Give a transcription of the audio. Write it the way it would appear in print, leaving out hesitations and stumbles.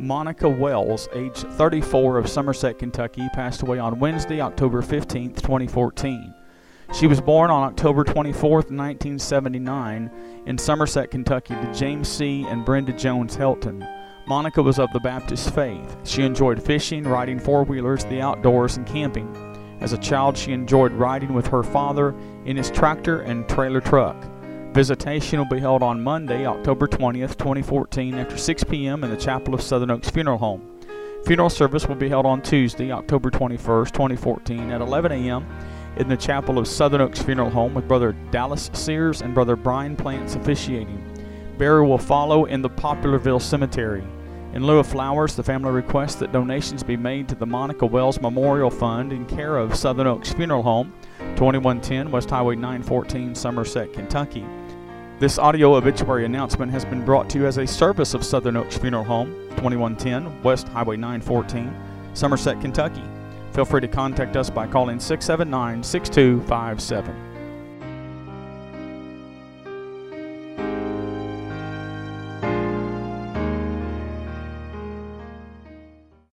Monica Wells, age 34, of Somerset, Kentucky, passed away on Wednesday, October 15, 2014. She was born on October 24, 1979, in Somerset, Kentucky, to James C. and Brenda Jones Helton. Monica was of the Baptist faith. She enjoyed fishing, riding four-wheelers, the outdoors, and camping. As a child, she enjoyed riding with her father in his tractor and trailer truck. Visitation will be held on Monday, October 20th, 2014, after 6 p.m. in the chapel of Southern Oaks Funeral Home. Funeral service will be held on Tuesday, October 21st, 2014, at 11 a.m. in the chapel of Southern Oaks Funeral Home, with Brother Dallas Sears and Brother Brian Plants officiating. Burial will follow in the Popularville Cemetery. In lieu of flowers, the family requests that donations be made to the Monica Wells Memorial Fund in care of Southern Oaks Funeral Home, 2110 West Highway 914, Somerset, Kentucky. This audio obituary announcement has been brought to you as a service of Southern Oaks Funeral Home, 2110 West Highway 914, Somerset, Kentucky. Feel free to contact us by calling 679-6257.